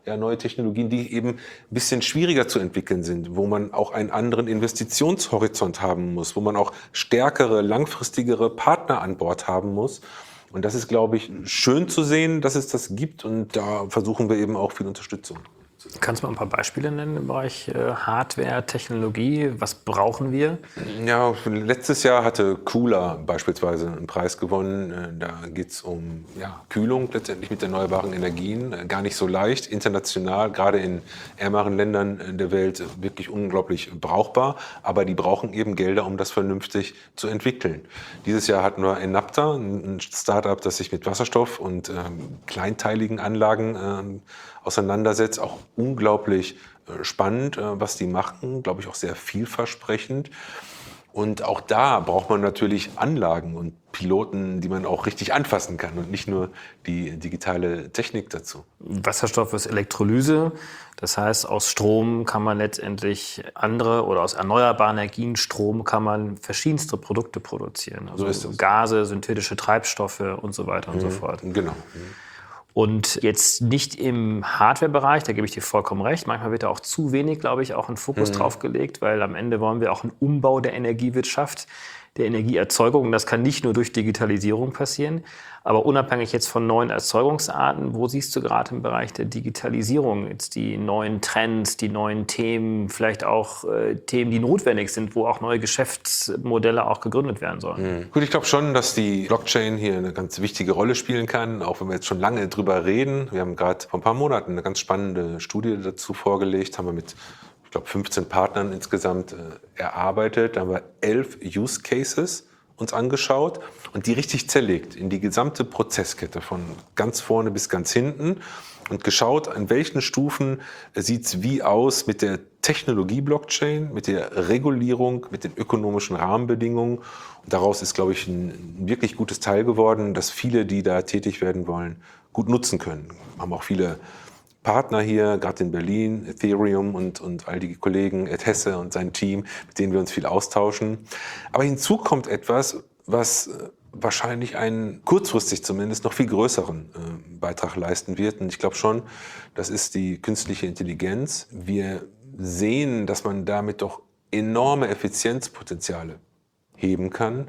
ja, neue Technologien, die eben ein bisschen schwieriger zu entwickeln sind, wo man auch einen anderen Investitionshorizont haben muss, wo man auch stärkere, langfristigere Partner an Bord haben muss. Und das ist, glaube ich, schön zu sehen, dass es das gibt. Und da versuchen wir eben auch viel Unterstützung. Kannst du mal ein paar Beispiele nennen im Bereich äh, Hardware, Technologie? Was brauchen wir? Ja, letztes Jahr hatte Cooler beispielsweise einen Preis gewonnen. Da geht es um ja, Kühlung letztendlich mit erneuerbaren Energien. Gar nicht so leicht, international, gerade in ärmeren Ländern der Welt wirklich unglaublich brauchbar. Aber die brauchen eben Gelder, um das vernünftig zu entwickeln. Dieses Jahr hatten wir Enapter, ein Startup, das sich mit Wasserstoff und ähm, kleinteiligen Anlagen ähm, auseinandersetzt. Auch unglaublich äh, spannend, äh, was die machen, glaube ich auch sehr vielversprechend. Und auch da braucht man natürlich Anlagen und Piloten, die man auch richtig anfassen kann und nicht nur die digitale Technik dazu. Wasserstoff ist Elektrolyse. Das heißt, aus Strom kann man letztendlich andere oder aus erneuerbaren Energien Strom kann man verschiedenste Produkte produzieren. Also So ist es. Gase, synthetische Treibstoffe und so weiter und so fort. Genau. Und jetzt nicht im Hardware-Bereich, da gebe ich dir vollkommen recht. Manchmal wird da auch zu wenig, glaube ich, auch ein Fokus Mhm. drauf gelegt, weil am Ende wollen wir auch einen Umbau der Energiewirtschaft, der Energieerzeugung. Und das kann nicht nur durch Digitalisierung passieren, aber unabhängig jetzt von neuen Erzeugungsarten, wo siehst du gerade im Bereich der Digitalisierung jetzt die neuen Trends, die neuen Themen, vielleicht auch äh, Themen, die notwendig sind, wo auch neue Geschäftsmodelle auch gegründet werden sollen? Mhm. Gut, ich glaube schon, dass die Blockchain hier eine ganz wichtige Rolle spielen kann, auch wenn wir jetzt schon lange drüber reden. Wir haben gerade vor ein paar Monaten eine ganz spannende Studie dazu vorgelegt, haben wir mit ich glaube, fünfzehn Partnern insgesamt äh, erarbeitet. Da haben wir elf Use Cases uns angeschaut und die richtig zerlegt in die gesamte Prozesskette von ganz vorne bis ganz hinten und geschaut, an welchen Stufen sieht es wie aus mit der Technologie Blockchain, mit der Regulierung, mit den ökonomischen Rahmenbedingungen. Und daraus ist, glaube ich, ein, ein wirklich gutes Teil geworden, dass viele, die da tätig werden wollen, gut nutzen können. Wir haben auch viele Partner hier, gerade in Berlin, Ethereum und, und all die Kollegen, Ed Hesse und sein Team, mit denen wir uns viel austauschen. Aber hinzu kommt etwas, was wahrscheinlich einen, kurzfristig zumindest, noch viel größeren äh, Beitrag leisten wird. Und ich glaube schon, das ist die künstliche Intelligenz. Wir sehen, dass man damit doch enorme Effizienzpotenziale heben kann.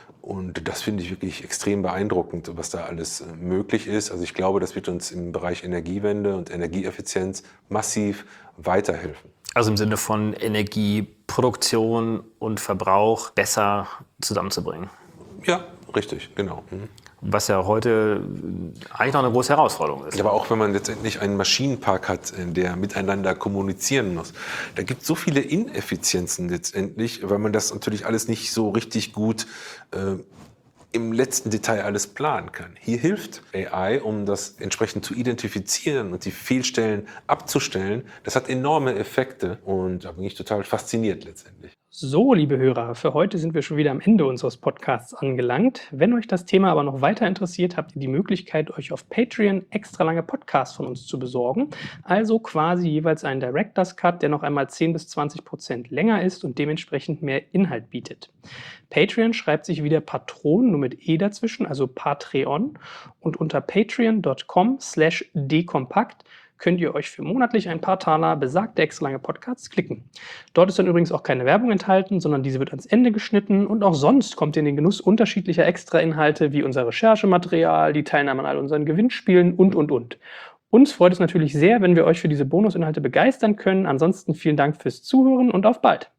Und das finde ich wirklich extrem beeindruckend, was da alles möglich ist. Also ich glaube, das wird uns im Bereich Energiewende und Energieeffizienz massiv weiterhelfen. Also im Sinne von Energieproduktion und Verbrauch besser zusammenzubringen. Ja, richtig, genau. Mhm. Was ja heute eigentlich noch eine große Herausforderung ist. Aber auch wenn man letztendlich einen Maschinenpark hat, der miteinander kommunizieren muss, da gibt es so viele Ineffizienzen letztendlich, weil man das natürlich alles nicht so richtig gut äh, im letzten Detail alles planen kann. Hier hilft A I, um das entsprechend zu identifizieren und die Fehlstellen abzustellen. Das hat enorme Effekte und da bin ich total fasziniert letztendlich. So, liebe Hörer, für heute sind wir schon wieder am Ende unseres Podcasts angelangt. Wenn euch das Thema aber noch weiter interessiert, habt ihr die Möglichkeit, euch auf Patreon extra lange Podcasts von uns zu besorgen. Also quasi jeweils einen Director's Cut, der noch einmal zehn bis zwanzig Prozent länger ist und dementsprechend mehr Inhalt bietet. Patreon schreibt sich wieder Patron, nur mit E dazwischen, also Patreon. Und unter patreon.com slash dekompakt könnt ihr euch für monatlich ein paar Taler besagte extra lange Podcasts klicken. Dort ist dann übrigens auch keine Werbung enthalten, sondern diese wird ans Ende geschnitten und auch sonst kommt ihr in den Genuss unterschiedlicher Extra-Inhalte wie unser Recherchematerial, die Teilnahme an all unseren Gewinnspielen und, und, und. Uns freut es natürlich sehr, wenn wir euch für diese Bonusinhalte begeistern können. Ansonsten vielen Dank fürs Zuhören und auf bald!